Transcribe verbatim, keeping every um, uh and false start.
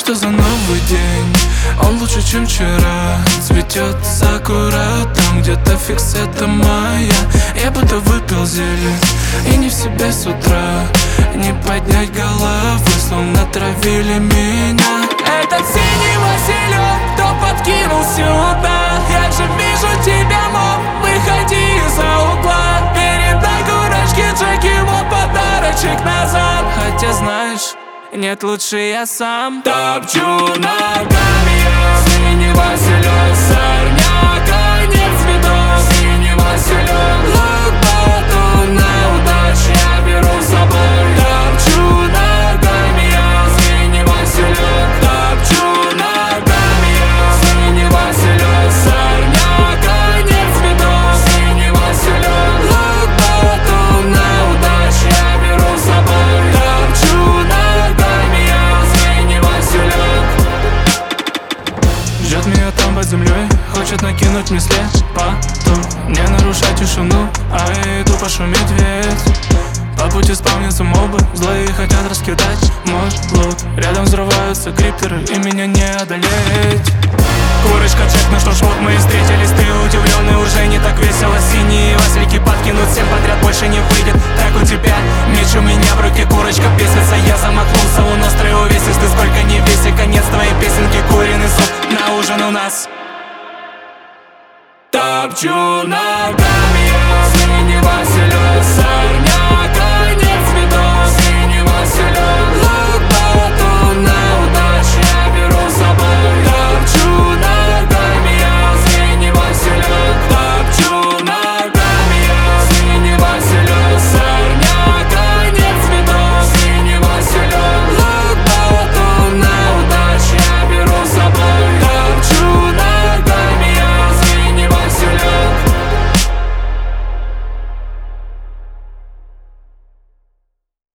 Что за новый день? Он лучше, чем вчера. Цветет сакура там где-то фикс, это моя. Я будто выпил зелье и не в себе с утра. Не поднять головы, словно травили меня. Этот синий Василек, кто подкинул сюда. Я же вижу тебя, мол, выходи из-за угла. Передай курочке Джеки, вот подарочек назад. Хотя знаешь, нет, лучше я сам топчу ногами я. Синий Василек, сорняка, нет цветов. Синий Василек, лопату на удачу я беру с собой. Топчу ногами я. Синий Василек, топчу ногами я. Синий Василек, сорняка, нет цветов. Синий Василек, лопату на удачу я беру с собой. Топчу ногами я. Синий Василек. Ждет меня там под землей, хочет накинуть мне слепоту. Не нарушать тишину, а я иду пошуметь ведь. По пути спавнятся мобы, злые хотят раскидать мой лут. Рядом взрываются криптеры, и меня не одолеть. Курочка, Джек, ну что ж, вот мы и встретились. Ты удивленный, уже не так весело. Синие Васильки подкинут всем подряд, больше не выйдет. Так у тебя, меч у меня в руке, курочка бесится. Я замахнулся, у нас трое увесист. Ты сколько не веси, конец твоей песенки, куриный суп на ужин у нас. Топчу ногами.